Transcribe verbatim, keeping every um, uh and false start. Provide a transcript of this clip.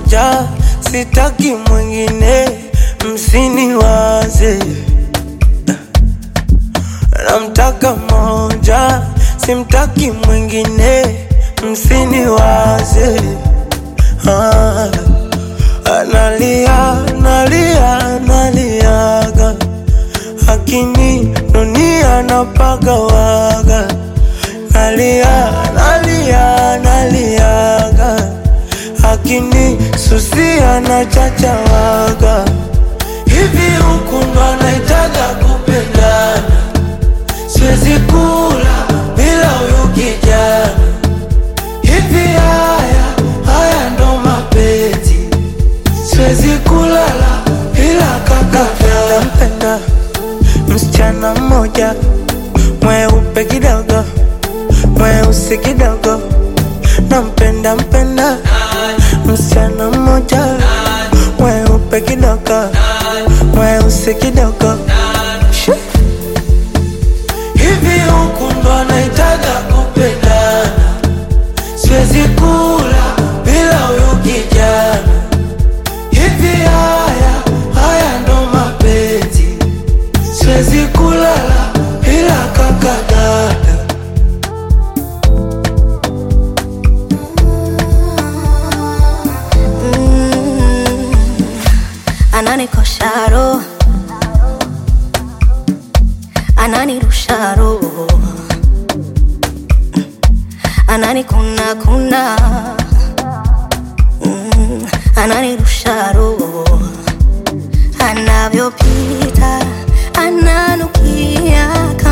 moja, sitaki mwingine, msiniwaze. Namtaka moja, simtaki mwingine, msiniwaze. ah. Analia, analia, analiaga, lakini dunia napaga waga. Nalia, nalia, naliaga, lakini susia na chacha waga. Hivi huku ndo anaitaga kupendana, siwezi kula bila huyu kijana. Hivi haya, haya ndo mapenzi, siwezi kulala bila kaka. Nampenda msichana mmoja, mweupe kidogo, mweusi kidogo. Nampenda mpenda msichana mmoja, mweupe kidogo, mweusi kidogo. Hivi huku ndo anaitaga kupendana, siwezi kula bila huyu kijana. Hivi haya, haya ndo mapenzi, siwezi kulala bila kaka dada. mm, Ananikosha roho, ananirusha roho, ananikuna kuna, mm, ananirusha roho. Anavyopita ananukia